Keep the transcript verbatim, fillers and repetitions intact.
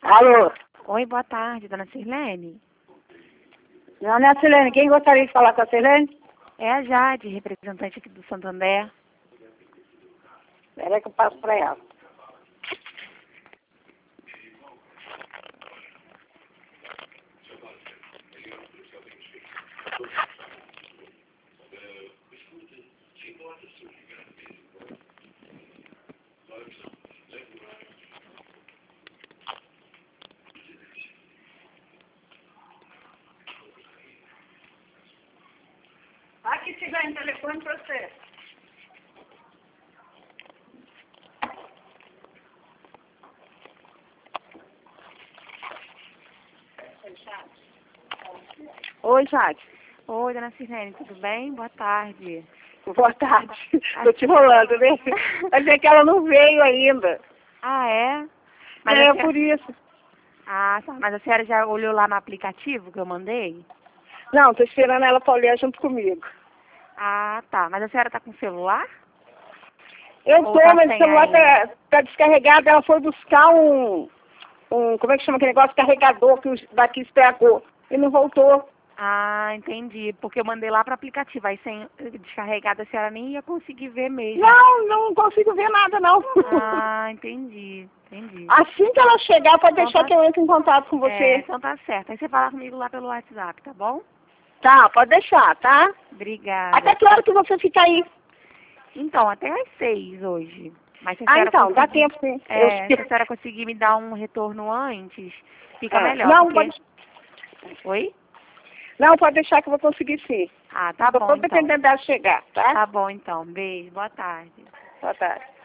Alô? Oi, boa tarde, dona Sirlene. Não, não é a Sirlene. Quem gostaria de falar com a Sirlene? É a Jade, representante aqui do Santander. Espera que eu passo para ela. Aqui tiver em telefone para você. Oi, Jade. Oi, dona Sirlene, tudo bem? Boa tarde. Boa tarde. Estou te rolando, né? Mas é que ela não veio ainda. Ah, é? Mas É, a senhora... por isso. Ah, tá. Mas a senhora já olhou lá no aplicativo que eu mandei? Não, estou esperando ela para olhar junto comigo. Ah, tá. Mas a senhora tá com celular? Eu Ou tô, tá mas o sem celular ainda? tá, tá descarregado. Ela foi buscar um, um... Como é que chama aquele negócio? Carregador que o daqui estragou. E não voltou. Ah, entendi. Porque eu mandei lá pro aplicativo. Aí sem descarregada a senhora nem ia conseguir ver mesmo. Não, não consigo ver nada, não. Ah, entendi. Entendi. Assim que ela chegar, pode Então deixar tá- que eu entre em contato com É, você. então tá certo. Aí você fala comigo lá pelo WhatsApp, tá bom? Tá, pode deixar, tá? Obrigada. Até que hora que você fica aí? Então, até às seis hoje. Mas se a Ah, senhora então, dá conseguir, tempo sim. é, se a Eu... senhora conseguir me dar um retorno antes, fica É, melhor, não, porque... pode... Oi? não, pode deixar que eu vou conseguir sim. Ah, tá Só bom tô então. dependendo dela chegar, tá? Tá bom então. Beijo, boa tarde. Boa tarde.